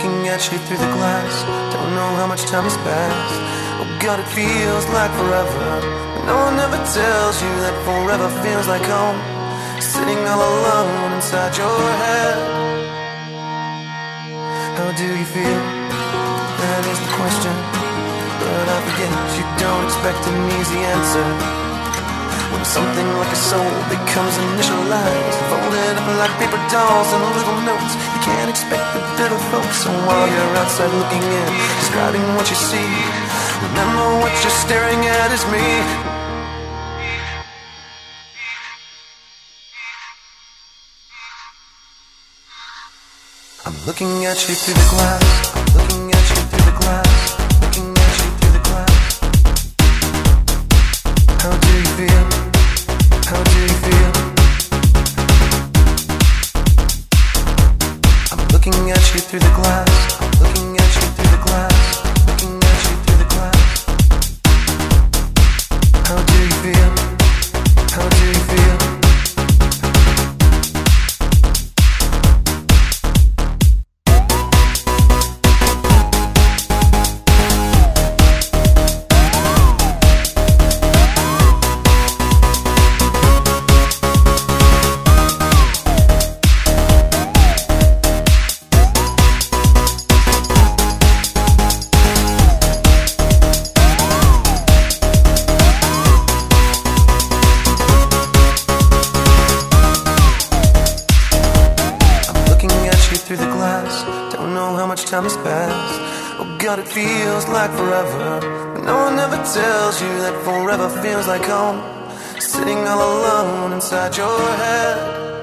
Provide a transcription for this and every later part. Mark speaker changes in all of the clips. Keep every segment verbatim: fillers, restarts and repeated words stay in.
Speaker 1: looking at you through the glass. Don't know how much time has passed. Oh God, it feels like forever. But no one ever tells you that forever feels like home. Sitting all alone inside your head. How do you feel? That is the question. But I forget you don't expect an easy answer. When something like a soul becomes initialized, folded up like paper dolls and little notes, you can't expect the bitter folks. So while you're outside looking in, describing what you see, remember what you're staring at is me. I'm looking at you through the glass. I'm looking at you through the glass. Looking at you through the glass. How do you feel? How do you feel? I'm looking at you through the glass. I'm looking at you through the glass. Looking at you through the glass. How do you feel? How do you feel? Through the glass, don't know how much time has passed. Oh God, it feels like forever. But no one ever tells you that forever feels like home. Sitting all alone inside your head.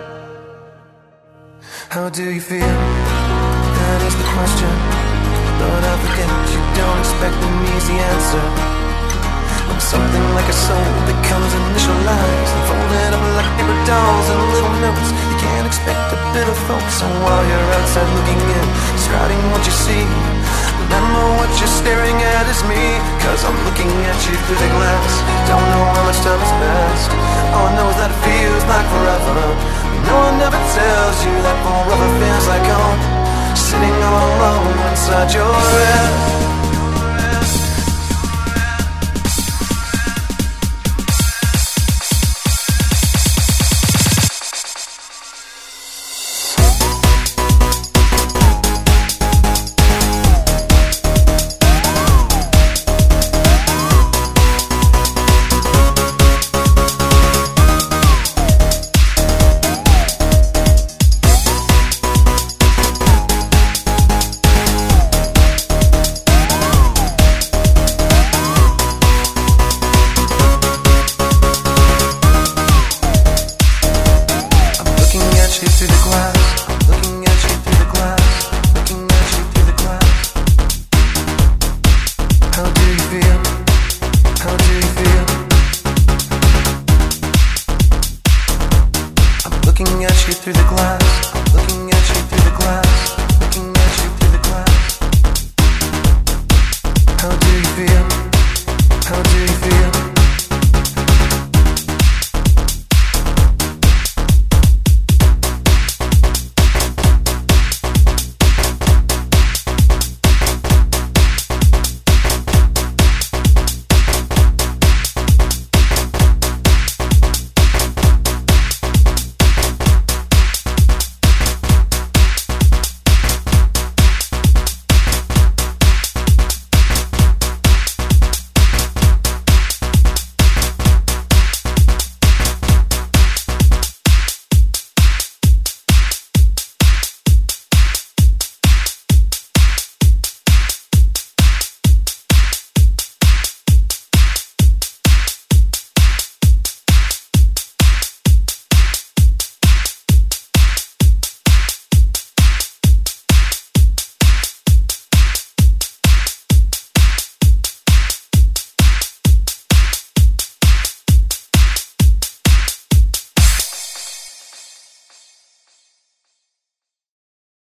Speaker 1: How do you feel? That is the question. But I forget you don't expect an easy answer. When something like a soul becomes initialized, folded up like paper dolls and little notes, you can't expect a bit of folks. So while you're outside looking in, describing what you see, remember what you're staring at is me. Cause I'm looking at you through the glass. Don't know how much time has passed. All I know is that it feels like forever. No one ever tells you that forever feels like home. Sitting all alone inside your head. Through the glass, looking at you through the glass, looking at you through the glass. How do you feel? How do you feel? I'm looking at you through the glass, I'm looking at you through the glass.